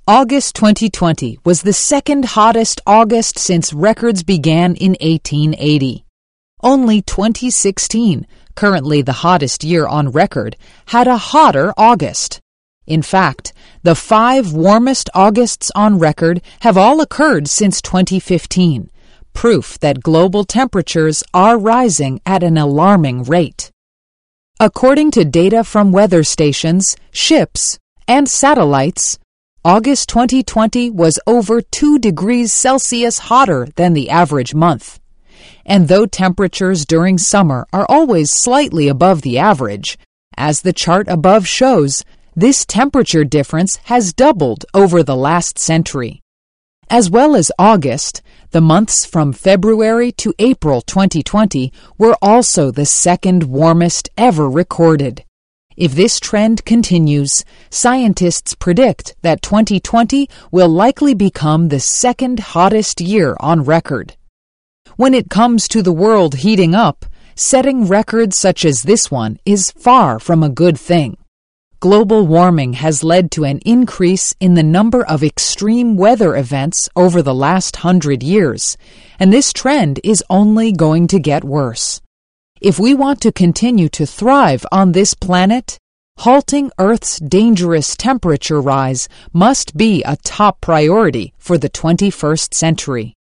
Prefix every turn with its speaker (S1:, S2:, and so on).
S1: August 2020 was the second hottest August since records began in 1880. Only 2016, currently the hottest year on record, had a hotter August. In fact, the 5 warmest Augusts on record have all occurred since 2015, proof that global temperatures are rising at an alarming rate. According to data from weather stations, ships, and satellites, August 2020 was over 2 degrees Celsius hotter than the average month. And though temperatures during summer are always slightly above the average, as the chart above shows, this temperature difference has doubled over the last century. As well as August, the months from February to April 2020 were also the second warmest ever recorded. If this trend continues, scientists predict that 2020 will likely become the second hottest year on record. When it comes to the world heating up, setting records such as this one is far from a good thing. Global warming has led to an increase in the number of extreme weather events over the last 100 years, and this trend is only going to get worse. If we want to continue to thrive on this planet, halting Earth's dangerous temperature rise must be a top priority for the 21st century.